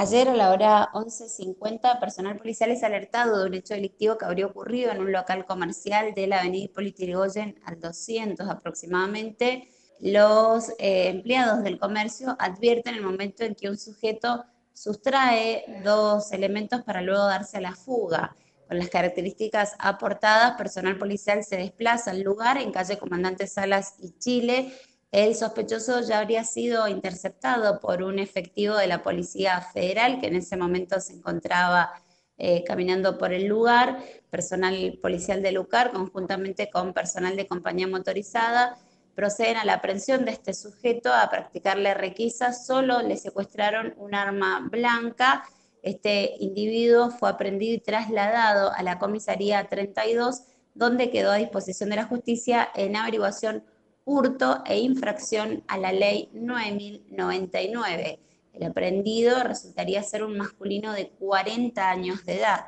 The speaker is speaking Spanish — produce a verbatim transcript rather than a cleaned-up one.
Ayer a la hora once cincuenta, personal policial es alertado de un hecho delictivo que habría ocurrido en un local comercial de la avenida Hipólito Yrigoyen al doscientos aproximadamente. Los eh, empleados del comercio advierten el momento en que un sujeto sustrae dos elementos para luego darse a la fuga. Con las características aportadas, personal policial se desplaza al lugar en calle Comandante Salas y Chile. El sospechoso ya habría sido interceptado por un efectivo de la Policía Federal que en ese momento se encontraba eh, caminando por el lugar. Personal policial de Lucar, conjuntamente con personal de compañía motorizada, proceden a la aprehensión de este sujeto, a practicarle requisas. Solo le secuestraron un arma blanca. Este individuo fue aprehendido y trasladado a la comisaría treinta y dos, donde quedó a disposición de la justicia en averiguación, hurto e infracción a la ley nueve mil noventa y nueve. El aprehendido resultaría ser un masculino de cuarenta años de edad.